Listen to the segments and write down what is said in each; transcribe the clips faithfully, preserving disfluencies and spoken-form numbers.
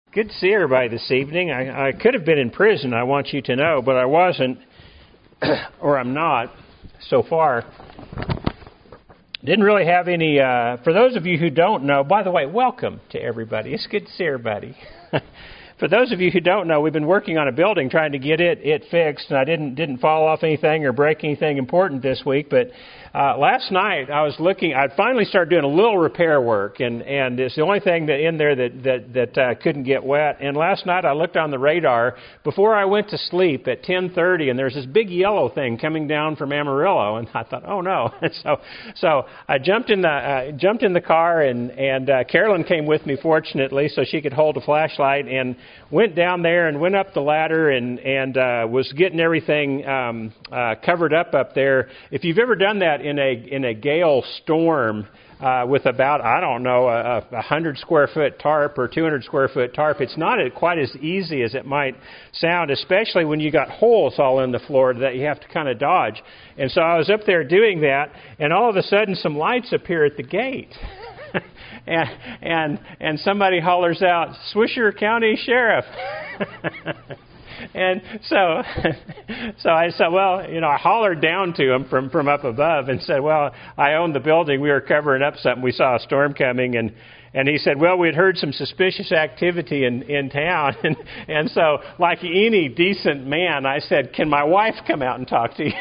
Good to see everybody this evening. I, I could have been in prison, I want you to know, but I wasn't, or I'm not, so far. Didn't really have any, uh, for those of you who don't know, by the way, welcome to everybody. It's good to see everybody. For those of you who don't know, we've been working on a building trying to get it it fixed, and I didn't didn't fall off anything or break anything important this week, but uh, last night I was looking, I'd finally started doing a little repair work, and, and it's the only thing that in there that, that, that uh, couldn't get wet, and last night I looked on the radar before I went to sleep at ten thirty, and there's this big yellow thing coming down from Amarillo, and I thought, oh no. so so I jumped in the uh, jumped in the car, and, and uh, Carolyn came with me, fortunately, so she could hold a flashlight, and went down there and went up the ladder and, and uh, was getting everything um, uh, covered up up there. If you've ever done that in a in a gale storm uh, with about, I don't know, a, a hundred square foot tarp or two hundred square foot tarp, it's not quite as easy as it might sound, especially when you got holes all in the floor that you have to kind of dodge. And so I was up there doing that, and all of a sudden some lights appear at the gate. And, and and somebody hollers out, Swisher County Sheriff. And so so I said, well, you know, I hollered down to him from, from up above and said, well, I own the building. We were covering up something. We saw a storm coming. And And he said, well, we'd heard some suspicious activity in, in town. And, and so, like any decent man, I said, can my wife come out and talk to you?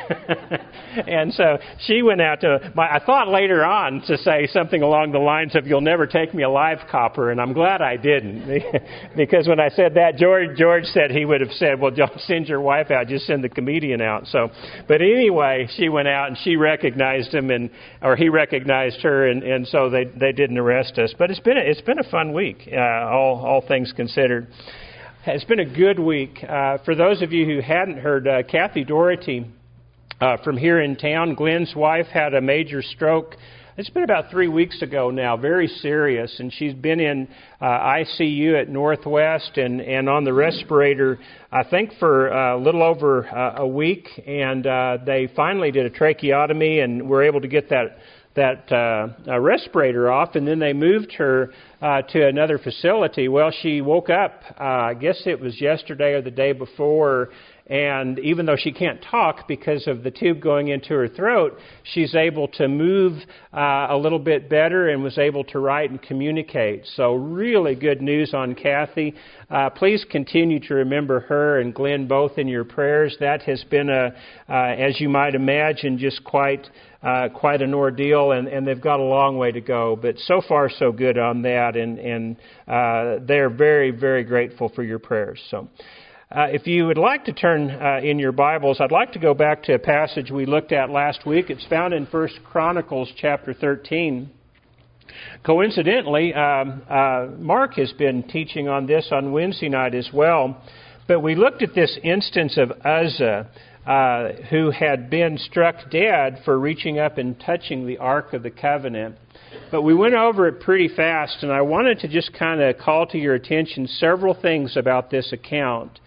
And so she went out to, my, I thought later on to say something along the lines of, you'll never take me alive, copper. And I'm glad I didn't. Because when I said that, George George said he would have said, well, don't send your wife out, just send the comedian out. So, but anyway, she went out and she recognized him, and or he recognized her, and, and so they, they didn't arrest us. But it's been a, it's been a fun week, uh, all all things considered. It's been a good week. Uh, for those of you who hadn't heard, uh, Kathy Doherty uh, from here in town, Glenn's wife, had a major stroke. It's been about three weeks ago now, very serious, and she's been in uh, I C U at Northwest and, and on the respirator, I think, for uh, a little over uh, a week, and uh, they finally did a tracheotomy and were able to get that that uh, uh, respirator off, and then they moved her uh, to another facility. Well, she woke up, uh, I guess it was yesterday or the day before, and even though she can't talk because of the tube going into her throat, she's able to move uh, a little bit better and was able to write and communicate. So really good news on Kathy. Uh, please continue to remember her and Glenn both in your prayers. That has been, a, uh, as you might imagine, just quite uh, quite an ordeal, and, and they've got a long way to go. But so far, so good on that, and, and uh, they're very, very grateful for your prayers. So. Uh, if you would like to turn uh, in your Bibles, I'd like to go back to a passage we looked at last week. It's found in First Chronicles chapter thirteen. Coincidentally, um, uh, Mark has been teaching on this on Wednesday night as well. But we looked at this instance of Uzzah, uh, who had been struck dead for reaching up and touching the Ark of the Covenant. But we went over it pretty fast, and I wanted to just kind of call to your attention several things about this account.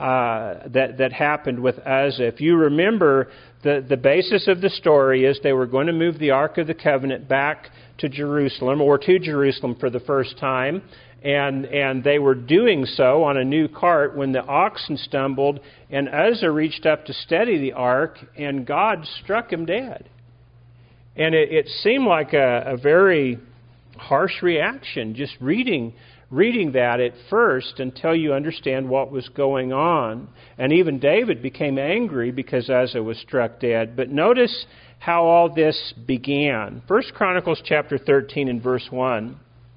Uh, that, that happened with Uzzah. If you remember, the, the basis of the story is they were going to move the Ark of the Covenant back to Jerusalem, or to Jerusalem for the first time, and, and they were doing so on a new cart when the oxen stumbled, and Uzzah reached up to steady the Ark, and God struck him dead. And it, it seemed like a, a very harsh reaction, just reading Reading that at first until you understand what was going on. And even David became angry because Uzzah was struck dead. But notice how all this began. First Chronicles chapter thirteen and verse one.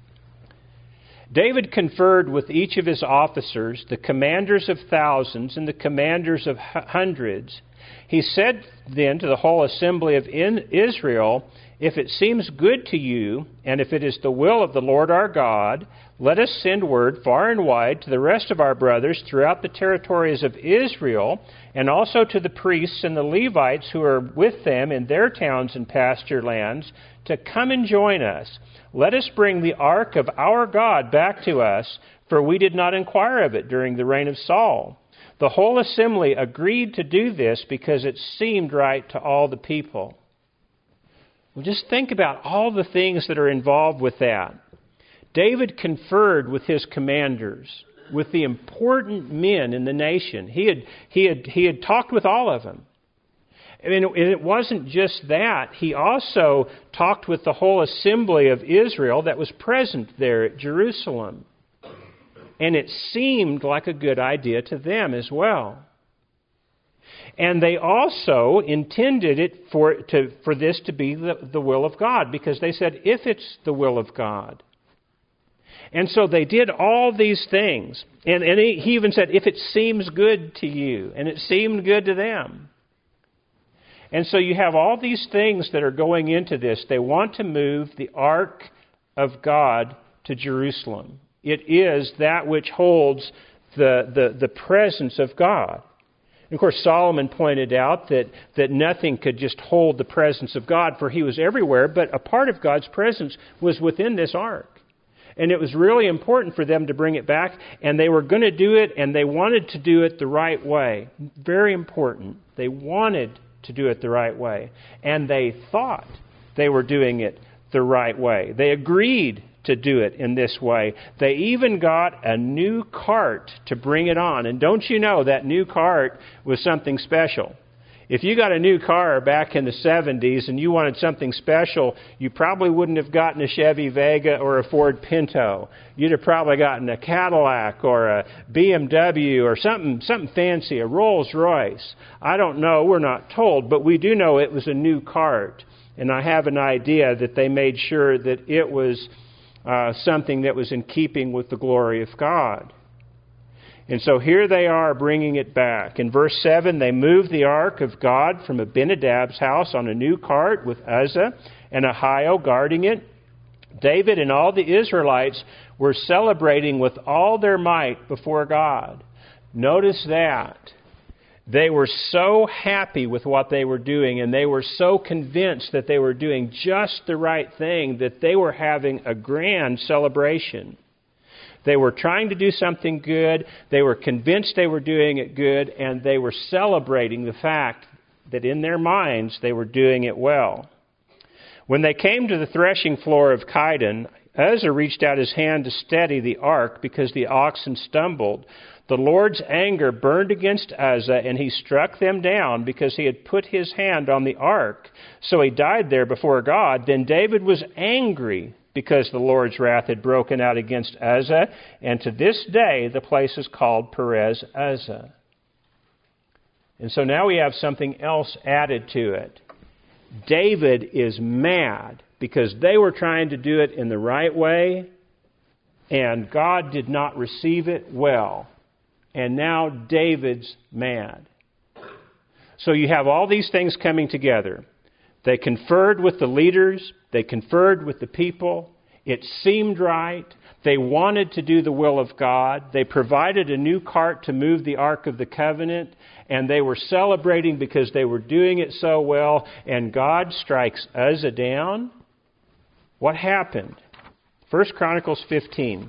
David conferred with each of his officers, the commanders of thousands and the commanders of hundreds. He said then to the whole assembly of Israel, if it seems good to you, and if it is the will of the Lord our God, let us send word far and wide to the rest of our brothers throughout the territories of Israel, and also to the priests and the Levites who are with them in their towns and pasture lands, to come and join us. Let us bring the ark of our God back to us, for we did not inquire of it during the reign of Saul. The whole assembly agreed to do this because it seemed right to all the people. Well, just think about all the things that are involved with that. David conferred with his commanders. with the important men in the nation. He had, he had, he had talked with all of them. I mean, and it wasn't just that. He also talked with the whole assembly of Israel that was present there at Jerusalem. And it seemed like a good idea to them as well. And they also intended it for to for this to be the, the will of God, because they said, if it's the will of God. And so they did all these things. And, and he, he even said, if it seems good to you. And it seemed good to them. And so you have all these things that are going into this. They want to move the ark of God to Jerusalem. It is that which holds the, the, the presence of God. And of course, Solomon pointed out that, that nothing could just hold the presence of God, for he was everywhere, but a part of God's presence was within this ark. And it was really important for them to bring it back, and they were going to do it, and they wanted to do it the right way. Very important. They wanted to do it the right way. And they thought they were doing it the right way. They agreed to do it in this way. They even got a new cart to bring it on. And don't you know that new cart was something special? If you got a new car back in the seventies and you wanted something special, you probably wouldn't have gotten a Chevy Vega or a Ford Pinto. You'd have probably gotten a Cadillac or a B M W or something something fancy, a Rolls Royce. I don't know, we're not told, but we do know it was a new cart. And I have an idea that they made sure that it was uh, something that was in keeping with the glory of God. And so here they are bringing it back. In verse seven, they moved the ark of God from Abinadab's house on a new cart with Uzzah and Ahio guarding it. David and all the Israelites were celebrating with all their might before God. Notice that. They were so happy with what they were doing, and they were so convinced that they were doing just the right thing that they were having a grand celebration. They were trying to do something good. They were convinced they were doing it good, and they were celebrating the fact that in their minds they were doing it well. When they came to the threshing floor of Kidon, Uzzah reached out his hand to steady the ark because the oxen stumbled. The Lord's anger burned against Uzzah, and he struck them down because he had put his hand on the ark. So he died there before God. Then David was angry because the Lord's wrath had broken out against Uzzah, and to this day the place is called Perez Uzzah. And so now we have something else added to it. David is mad because they were trying to do it in the right way, and God did not receive it well. And now David's mad. So you have all these things coming together. They conferred with the leaders. They conferred with the people. It seemed right. They wanted to do the will of God. They provided a new cart to move the Ark of the Covenant. And they were celebrating because they were doing it so well. And God strikes Uzzah down. What happened? First Chronicles fifteen.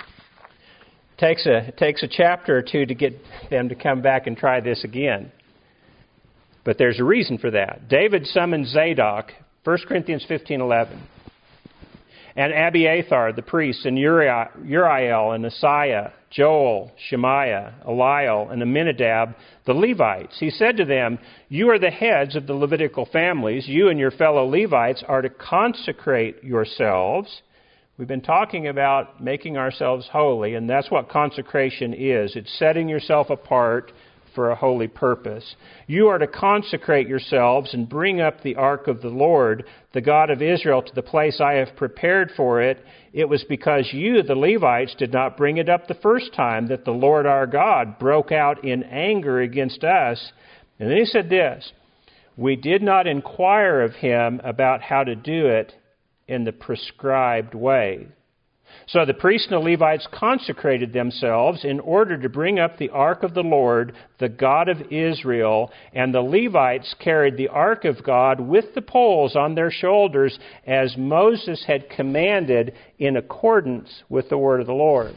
Takes a, takes a chapter or two to get them to come back and try this again. But there's a reason for that. David summoned Zadok, First Corinthians fifteen eleven, and Abiathar, the priest, and Uriah, Uriel, and Asaiah, Joel, Shemaiah, Eliel, and Aminadab, the Levites. He said to them, "You are the heads of the Levitical families. You and your fellow Levites are to consecrate yourselves." We've been talking about making ourselves holy, and that's what consecration is. It's setting yourself apart for a holy purpose. You are to consecrate yourselves and bring up the ark of the Lord, the God of Israel, to the place I have prepared for it. It was because you, the Levites, did not bring it up the first time that the Lord our God broke out in anger against us. And then he said this, "We did not inquire of him about how to do it in the prescribed way." So the priests and the Levites consecrated themselves in order to bring up the ark of the Lord, the God of Israel, and the Levites carried the ark of God with the poles on their shoulders as Moses had commanded in accordance with the word of the Lord.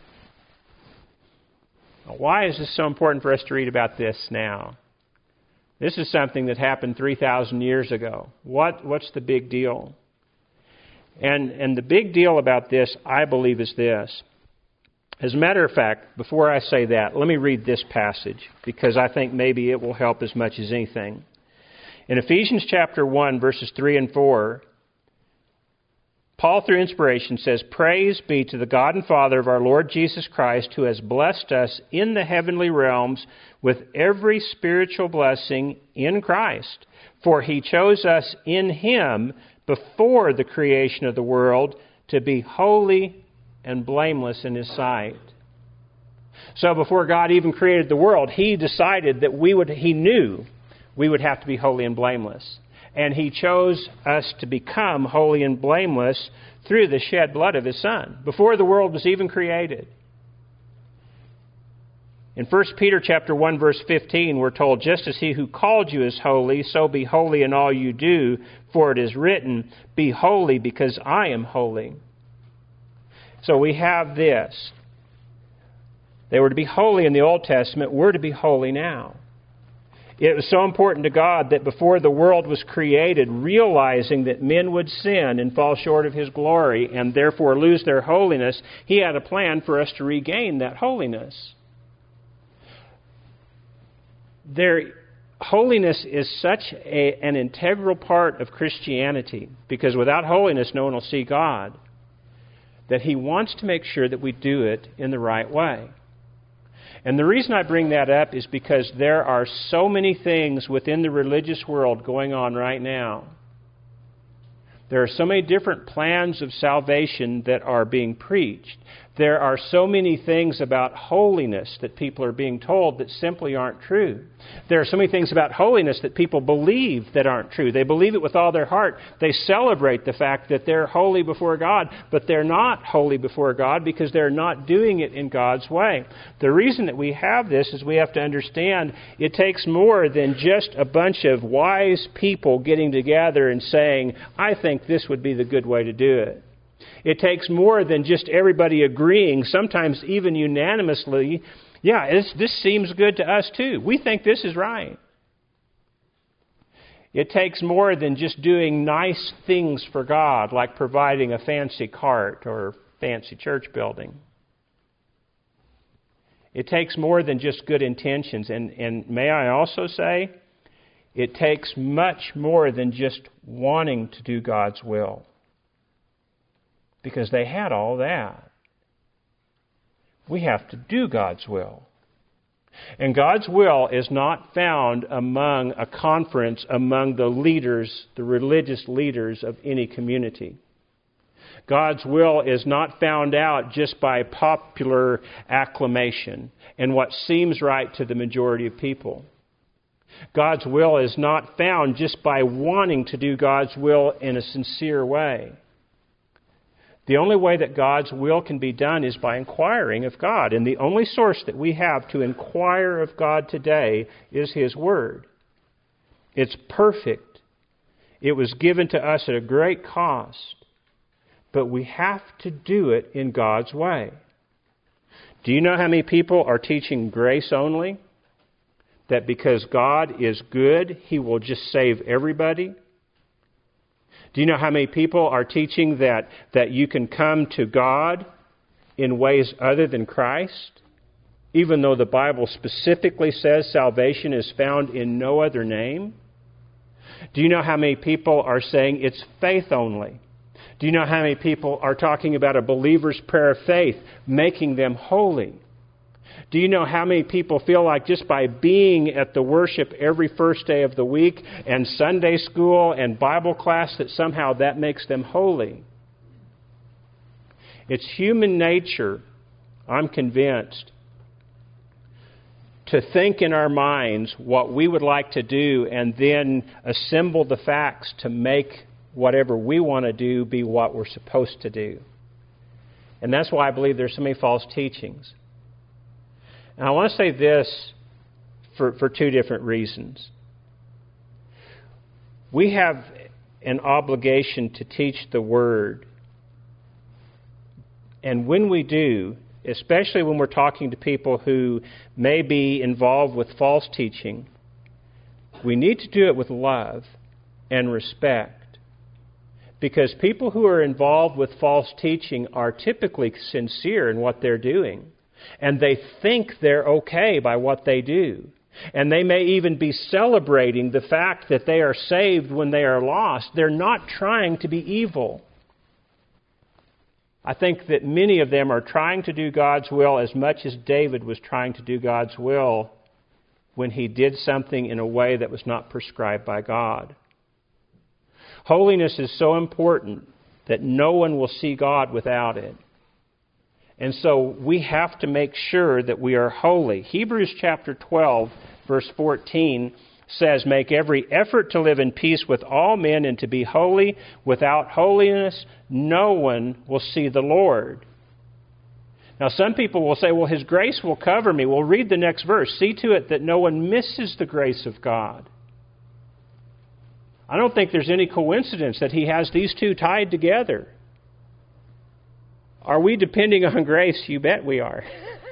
Now, why is this so important for us to read about this now? This is something that happened three thousand years ago. What, what's the big deal? And and the big deal about this, I believe, is this. As a matter of fact, before I say that, let me read this passage, because I think maybe it will help as much as anything. In Ephesians chapter one, verses three and four, Paul, through inspiration, says, "Praise be to the God and Father of our Lord Jesus Christ, who has blessed us in the heavenly realms with every spiritual blessing in Christ. For He chose us in Him before the creation of the world to be holy and blameless in His sight." So before God even created the world, He decided that we would, He knew we would have to be holy and blameless. And He chose us to become holy and blameless through the shed blood of His Son, before the world was even created. In First Peter chapter one, verse fifteen, we're told, "Just as He who called you is holy, so be holy in all you do, for it is written, 'Be holy, because I am holy.'" So we have this. They were to be holy in the Old Testament. We're to be holy now. It was so important to God that before the world was created, realizing that men would sin and fall short of His glory and therefore lose their holiness, He had a plan for us to regain that holiness. Their holiness is such a, an integral part of Christianity, because without holiness no one will see God, that He wants to make sure that we do it in the right way. And the reason I bring that up is because there are so many things within the religious world going on right now. There are so many different plans of salvation that are being preached. There are so many things about holiness that people are being told that simply aren't true. There are so many things about holiness that people believe that aren't true. They believe it with all their heart. They celebrate the fact that they're holy before God, but they're not holy before God because they're not doing it in God's way. The reason that we have this is we have to understand it takes more than just a bunch of wise people getting together and saying, "I think this would be the good way to do it." It takes more than just everybody agreeing, sometimes even unanimously, yeah, this, this seems good to us too. We think this is right. It takes more than just doing nice things for God, like providing a fancy cart or fancy church building. It takes more than just good intentions. And, and may I also say, it takes much more than just wanting to do God's will. Because they had all that. We have to do God's will. And God's will is not found among a conference among the leaders, the religious leaders of any community. God's will is not found out just by popular acclamation and what seems right to the majority of people. God's will is not found just by wanting to do God's will in a sincere way. The only way that God's will can be done is by inquiring of God. And the only source that we have to inquire of God today is His Word. It's perfect. It was given to us at a great cost. But we have to do it in God's way. Do you know how many people are teaching grace only? That because God is good, He will just save everybody? Do you know how many people are teaching that, that you can come to God in ways other than Christ, even though the Bible specifically says salvation is found in no other name? Do you know how many people are saying it's faith only? Do you know how many people are talking about a believer's prayer of faith, making them holy? Do you know how many people feel like just by being at the worship every first day of the week and Sunday school and Bible class that somehow that makes them holy? It's human nature, I'm convinced, to think in our minds what we would like to do and then assemble the facts to make whatever we want to do be what we're supposed to do. And that's why I believe there's so many false teachings. And I want to say this for, for two different reasons. We have an obligation to teach the Word. And when we do, especially when we're talking to people who may be involved with false teaching, we need to do it with love and respect. Because people who are involved with false teaching are typically sincere in what they're doing. And they think they're okay by what they do. And they may even be celebrating the fact that they are saved when they are lost. They're not trying to be evil. I think that many of them are trying to do God's will as much as David was trying to do God's will when he did something in a way that was not prescribed by God. Holiness is so important that no one will see God without it. And so we have to make sure that we are holy. Hebrews chapter twelve, verse fourteen says, "Make every effort to live in peace with all men and to be holy. Without holiness, no one will see the Lord." Now, some people will say, well, His grace will cover me. Well, read the next verse. See to it that no one misses the grace of God. I don't think there's any coincidence that He has these two tied together. Are we depending on grace? You bet we are.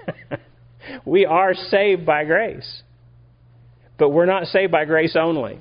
We are saved by grace. But we're not saved by grace only.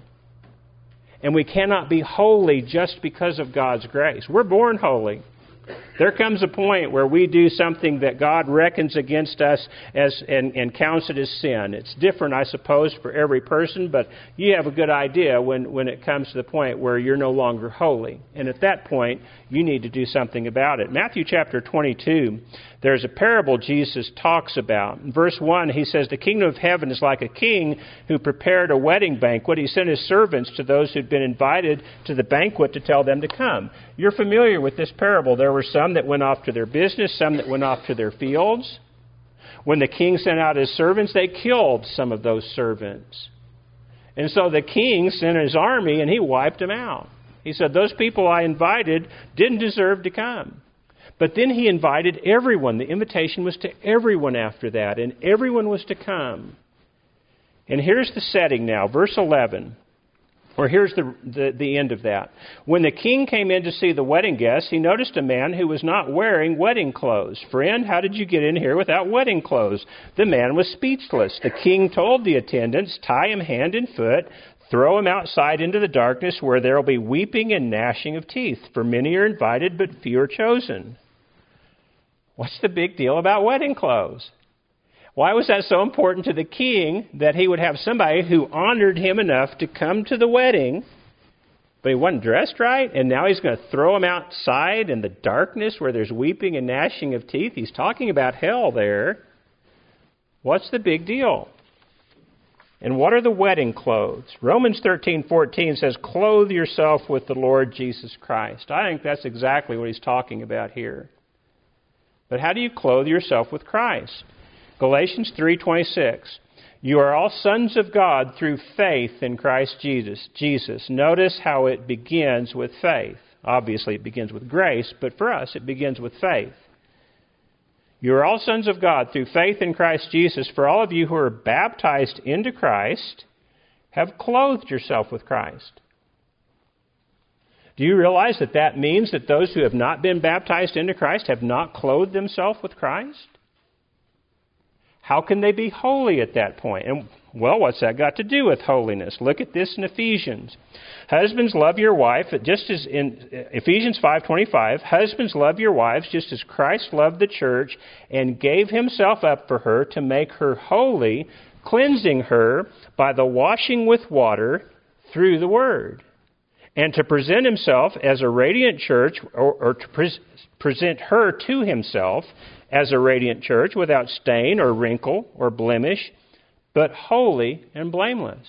And we cannot be holy just because of God's grace. We're born holy. There comes a point where we do something that God reckons against us as and, and counts it as sin. It's different, I suppose, for every person, but you have a good idea when, when it comes to the point where you're no longer holy. And at that point, you need to do something about it. Matthew chapter twenty-two, there's a parable Jesus talks about. In verse one, He says, "The kingdom of heaven is like a king who prepared a wedding banquet. He sent his servants to those who'd been invited to the banquet to tell them to come." You're familiar with this parable. There were some that went off to their business, some that went off to their fields. When the king sent out his servants, they killed some of those servants. And so the king sent his army and he wiped them out. He said, those people I invited didn't deserve to come. But then he invited everyone. The invitation was to everyone after that, and everyone was to come. And here's the setting now, verse eleven. Or here's the, the the end of that. "When the king came in to see the wedding guests, he noticed a man who was not wearing wedding clothes. 'Friend, how did you get in here without wedding clothes?' The man was speechless. The king told the attendants, 'Tie him hand and foot, throw him outside into the darkness where there will be weeping and gnashing of teeth. For many are invited, but few are chosen.'" What's the big deal about wedding clothes? Why was that so important to the king that he would have somebody who honored him enough to come to the wedding, but he wasn't dressed right, and now he's going to throw him outside in the darkness where there's weeping and gnashing of teeth? He's talking about hell there. What's the big deal? And what are the wedding clothes? Romans thirteen fourteen says, "Clothe yourself with the Lord Jesus Christ." I think that's exactly what he's talking about here. But how do you clothe yourself with Christ? Galatians three twenty-six. "You are all sons of God through faith in Christ Jesus." Jesus. Notice how it begins with faith. Obviously, it begins with grace, but for us, it begins with faith. "You are all sons of God through faith in Christ Jesus. For all of you who are baptized into Christ have clothed yourself with Christ." Do you realize that that means that those who have not been baptized into Christ have not clothed themselves with Christ? How can they be holy at that point? And, well, what's that got to do with holiness? Look at this in Ephesians. "Husbands, love your wife, just as in Ephesians five twenty-five, husbands, love your wives just as Christ loved the church and gave himself up for her to make her holy, cleansing her by the washing with water through the word, and to present himself as a radiant church, or, or to pre- present her to himself as a radiant church without stain or wrinkle or blemish, but holy and blameless."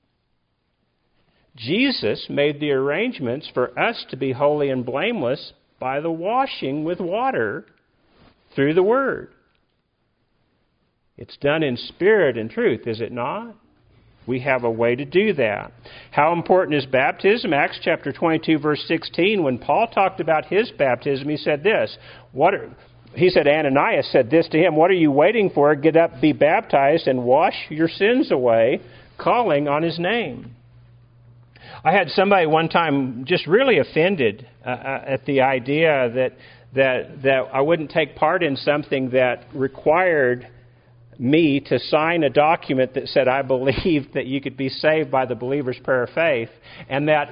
Jesus made the arrangements for us to be holy and blameless by the washing with water through the Word. It's done in spirit and truth, is it not? We have a way to do that. How important is baptism? Acts chapter twenty-two, verse sixteen, when Paul talked about his baptism, he said this. What are, he said, Ananias said this to him, "What are you waiting for? Get up, be baptized, and wash your sins away, calling on his name." I had somebody one time just really offended uh, at the idea that that that I wouldn't take part in something that required me to sign a document that said I believed that you could be saved by the believer's prayer of faith, and that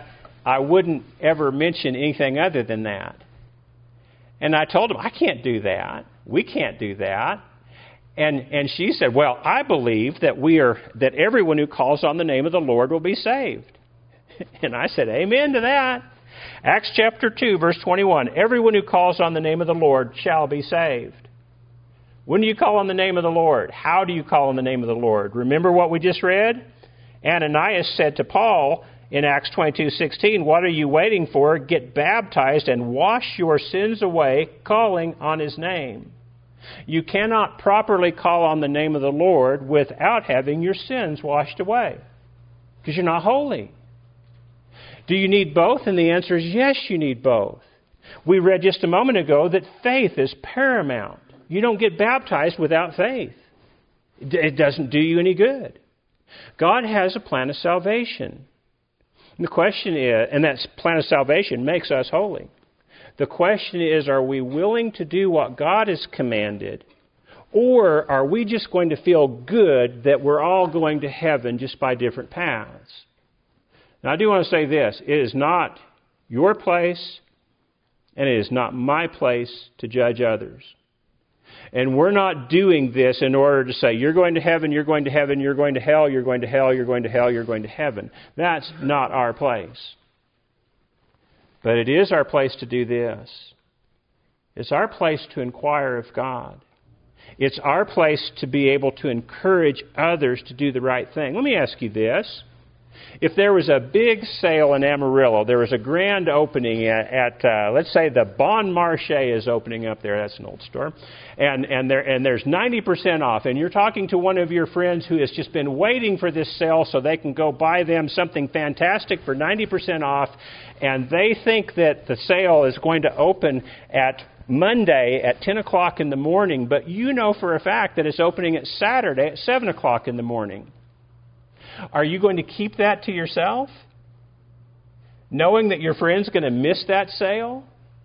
I wouldn't ever mention anything other than that. And I told him, I can't do that. We can't do that. And and she said, well, I believe that we are that everyone who calls on the name of the Lord will be saved. And I said, amen to that. Acts chapter two, verse twenty-one, everyone who calls on the name of the Lord shall be saved. When do you call on the name of the Lord? How do you call on the name of the Lord? Remember what we just read? Ananias said to Paul in Acts twenty-two sixteen, what are you waiting for? Get baptized and wash your sins away, calling on his name. You cannot properly call on the name of the Lord without having your sins washed away, because you're not holy. Do you need both? And the answer is yes, you need both. We read just a moment ago that faith is paramount. You don't get baptized without faith. It doesn't do you any good. God has a plan of salvation. And the question is, and that plan of salvation makes us holy. The question is, are we willing to do what God has commanded? Or are we just going to feel good that we're all going to heaven just by different paths? Now, I do want to say this. It is not your place, and it is not my place to judge others. And we're not doing this in order to say, you're going to heaven, you're going to heaven, you're going to hell, you're going to hell, you're going to hell, you're going to heaven. That's not our place. But it is our place to do this. It's our place to inquire of God. It's our place to be able to encourage others to do the right thing. Let me ask you this. If there was a big sale in Amarillo, there was a grand opening at, at uh, let's say the Bon Marché is opening up there. That's an old store. And and there and there's ninety percent off. And you're talking to one of your friends who has just been waiting for this sale so they can go buy them something fantastic for ninety percent off. And they think that the sale is going to open at Monday at ten o'clock in the morning. But you know for a fact that it's opening at Saturday at seven o'clock in the morning. Are you going to keep that to yourself, knowing that your friend's going to miss that sale?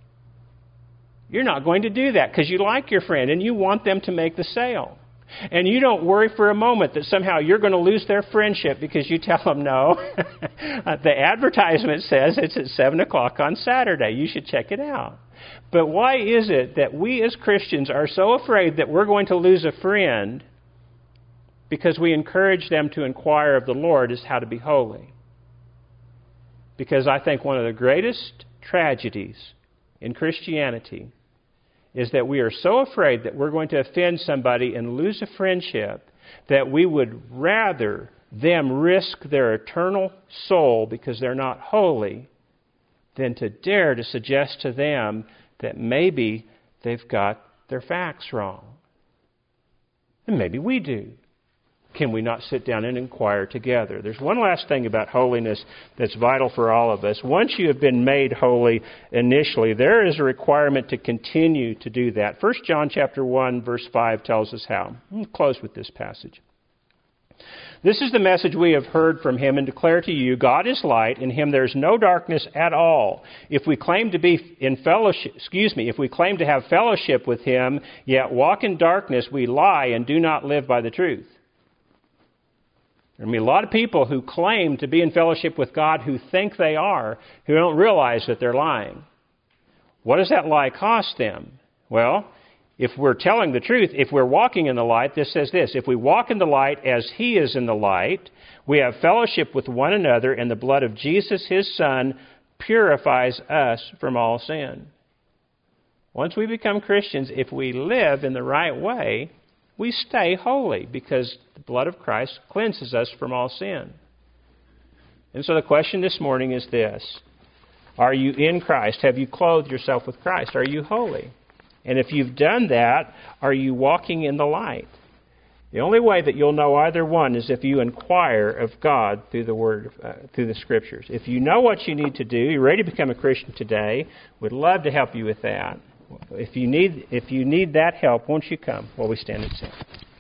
You're not going to do that because you like your friend and you want them to make the sale. And you don't worry for a moment that somehow you're going to lose their friendship because you tell them, no, the advertisement says it's at seven o'clock on Saturday. You should check it out. But why is it that we as Christians are so afraid that we're going to lose a friend because we encourage them to inquire of the Lord as how to be holy? Because I think one of the greatest tragedies in Christianity is that we are so afraid that we're going to offend somebody and lose a friendship that we would rather them risk their eternal soul because they're not holy than to dare to suggest to them that maybe they've got their facts wrong. And maybe we do. Can we not sit down and inquire together? There's one last thing about holiness that's vital for all of us. Once you have been made holy initially, there is a requirement to continue to do that. First John chapter one, verse five tells us how. I'll close with this passage. This is the message we have heard from him and declare to you, God is light, in him there is no darkness at all. If we claim to be in fellowship, excuse me, if we claim to have fellowship with him, yet walk in darkness, we lie and do not live by the truth. There are a lot of people who claim to be in fellowship with God who think they are, who don't realize that they're lying. What does that lie cost them? Well, if we're telling the truth, if we're walking in the light, this says this: if we walk in the light as he is in the light, we have fellowship with one another, and the blood of Jesus, his Son, purifies us from all sin. Once we become Christians, if we live in the right way, we stay holy because the blood of Christ cleanses us from all sin. And so the question this morning is this: are you in Christ? Have you clothed yourself with Christ? Are you holy? And if you've done that, are you walking in the light? The only way that you'll know either one is if you inquire of God through the Word, uh, through the Scriptures. If you know what you need to do, you're ready to become a Christian today, we'd love to help you with that. If you need, if you need that help, won't you come while we stand and sing?